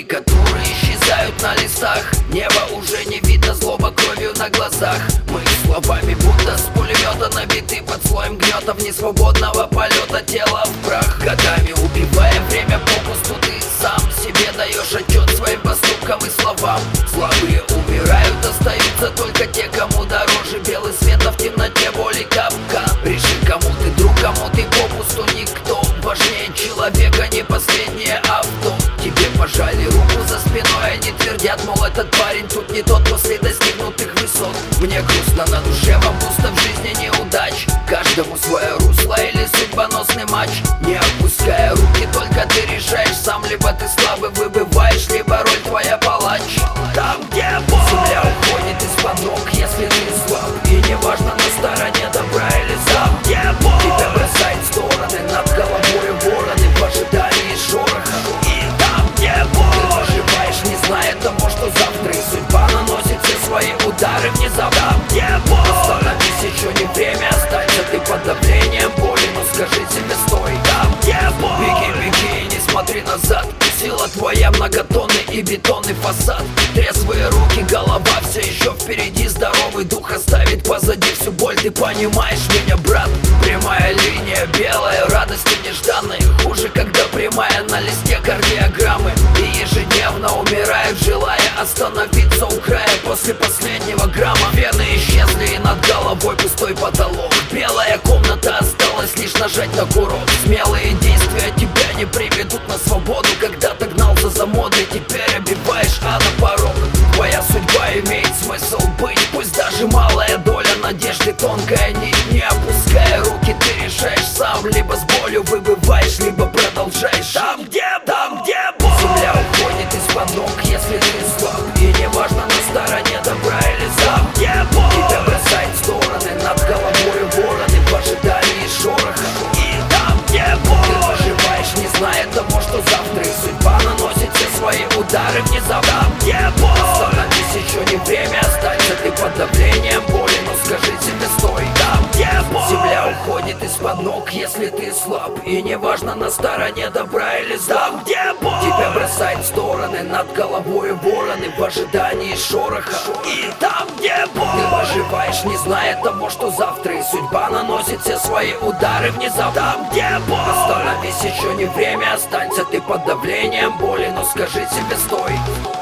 которые исчезают на листах. Небо уже не видно, злоба кровью на глазах. Мы словами будто с пулемета набиты под слоем гнета. Вне свободного полета тело в прах. Годами убивая время попусту, ты сам себе даешь отчет своим поступкам и словам. Слабые умирают, остаются только те, кому дороже белый свет, а в темноте боли капкан. Реши, кому ты друг, кому ты попусту никто. Важнее человека не последнее авто. Тебе пожали руку за спиной, они твердят, мол, этот парень тут не тот после достигнутых высот. Мне грустно на душе, вам пусто в жизни неудач. Каждому свое русло или судьбоносный матч. Не опуская руки, только ты решаешь сам. Либо ты слабый выбываешь, либо роль твоя палач. Там, где боль, земля уходит из-под ног, если ты слаб. И неважно, на стороне добра или зла. Там, где боль, тебя бросает в стороны, над головой вороны в ожидании шороха. И там, где боль, ты выживаешь, не зная того, что завтра. И судьба наносит все свои удары внезапно. Там, где боль, остановись, еще не время, останься ты под давлением боли. Но скажи себе стой. Там, где боль, беги, беги и не смотри назад. Сила твоя многотонный и бетонный фасад. Трезвые руки, голова все еще впереди. Здоровый дух оставит позади всю боль. Ты понимаешь меня, брат? Прямая линия, белая, радости нежданные. Хуже, когда прямая на листе кардиограммы. И ежедневно умирают, желая остановиться у края после последнего грамма. Вены исчезли и над головой пустой потолок. Белая комната, осталось лишь нажать на курок. Смелые действия тебя не приведут на свободу. Когда-то гнался за модой, теперь обиваешь на порог. Твоя судьба имеет смысл быть, пусть даже малая доля надежды, тонкая нить. Не опуская руки, ты решаешь сам. Либо с болью выбываешь, либо продолжаешь. Там, где боль, земля уходит из-под ног, если ты слаб. И неважно, на стороне добра или зла. Там, где боль, тебя бросает в стороны, над головой вороны в ожидании шороха. И там, где боль, ты выживаешь, не зная того, что завтра. И судьба наносит все свои удары внезапно. Там, где боль, остановись, еще не время, останься ты под давлением боли. Но скажи себе стой. Там, где боль, земля уходит из-под ног, если ты слаб. И неважно, на стороне добра или зла. Там, где боль, тебя бросает в стороны, над головой вороны в ожидании шороха. И там, где боль, ты выживаешь, не зная того, что завтра. И судьба наносит все свои удары внезапно. Там, где боль, остановись, еще не время, останься ты под давлением боли. Но скажи себе стой.